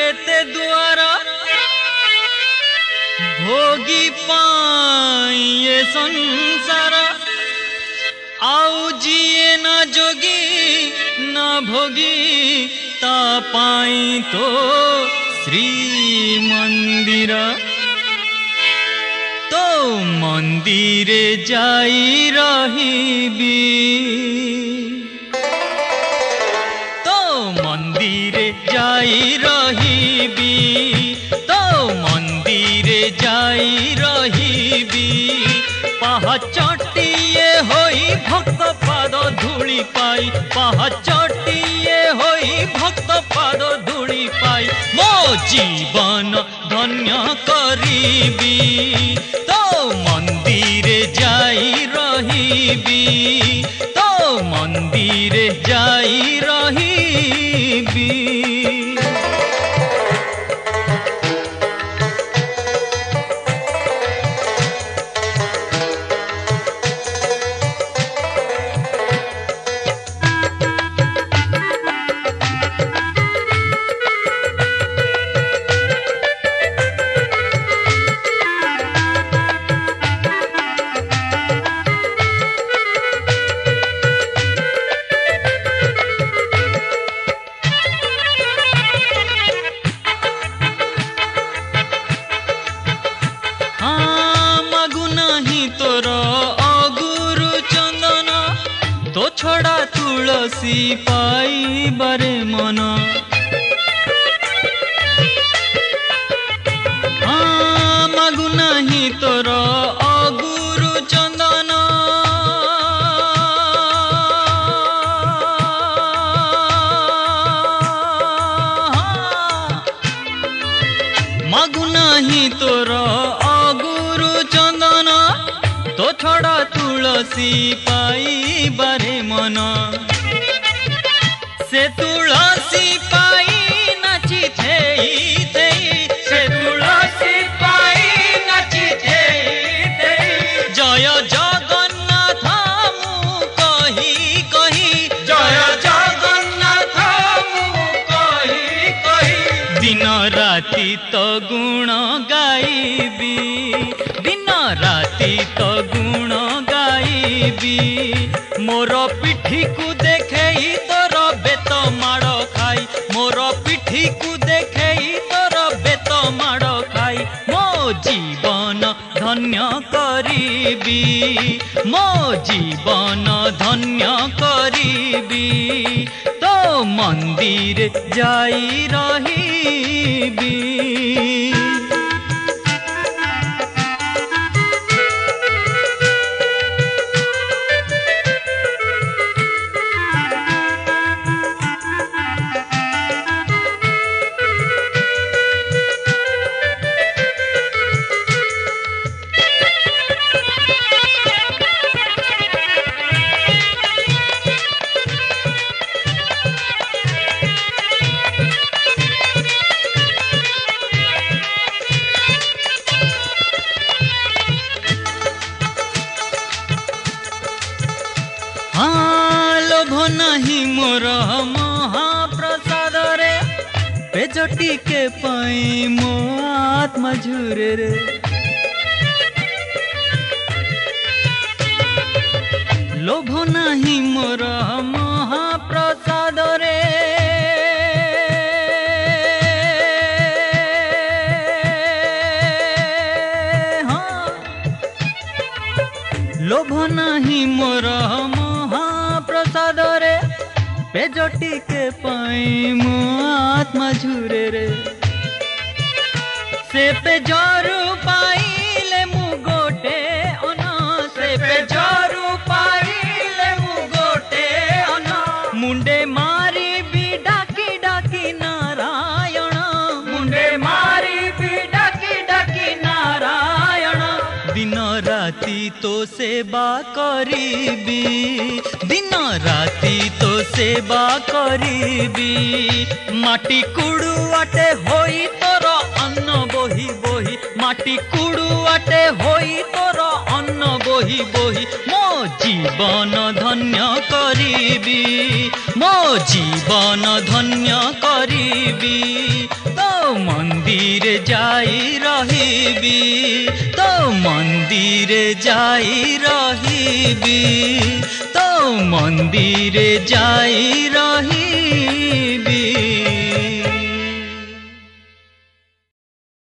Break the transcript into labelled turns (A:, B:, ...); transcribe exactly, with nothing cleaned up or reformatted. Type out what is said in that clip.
A: केते दुआर भोगी पाए संसार आउ जिए न जोगी न भोगी ता पाई तो श्री मंदिर तो मंदिरे जाई रहिबी तो मंदिरे जाई रहिबी तो मंदिरे जाई रहिबी पाहचटिए होई भक्त पाद धूली पाई पाहचटिए होई भक्त पाद धूली पाई मो जीवन धन्य करीबी तो मंदिरे जाई रहिबी तो मंदिरे जाई रहिबी। छड़ा तुलसी पाई बारे मन हाँ मागु नहीं तोर अगुरु चंदन मागु नहीं तोर अगुरु चंदन तो छड़ा तुलसी पाई बारे मन से तुलसी पाई नाची थेई थेई से तुलसी पाई नाची थेई थेई जय जगन्नाथ मु कही कही जय जगन्नाथ मु कही कही दिन राति तो गुण गाइबी दिन राति तो गुण गाइबी मोर पिठी को देखे तोर बेत माड़ खाई मोर पिठी को देखे तोर बेत माड़ खाई मो जीवन धन्य करीबी मो जीवन धन्य करीबी तो मंदिर जाई रहिबी। हाँ लोभ नहीं मोर महाप्रसाद रे पेजटी के पाई मो आत्मा झुरे रे लोभ नहीं मोर महाप्रसाद रे हाँ लोभ नहीं मोर महाप्रसाद रे पेजटी के पाई मो आत्मा झुरे रे से पेजरू पाइले मु गोटे अन से पेजरू पाइले मु गोटे अन मुंडे मारी भी डाकी डाकी नारायण मुंडे मारी भी डाकी डाकी नारायण दिन राति तो सेवा करीबी दिन राति तो सेवा करीबी माटी कुड़ुआटे होई तोर अन्न बोही बोही माटी कुड़ुआटे होई तोर अन्न बोही बोही मो जीवन धन्य करीबी मो जीवन धन्य करीबी तो मंदिर जाई रहिबी तो मंदिर जाई रहिबी तो मंदिर जाई रहिबी।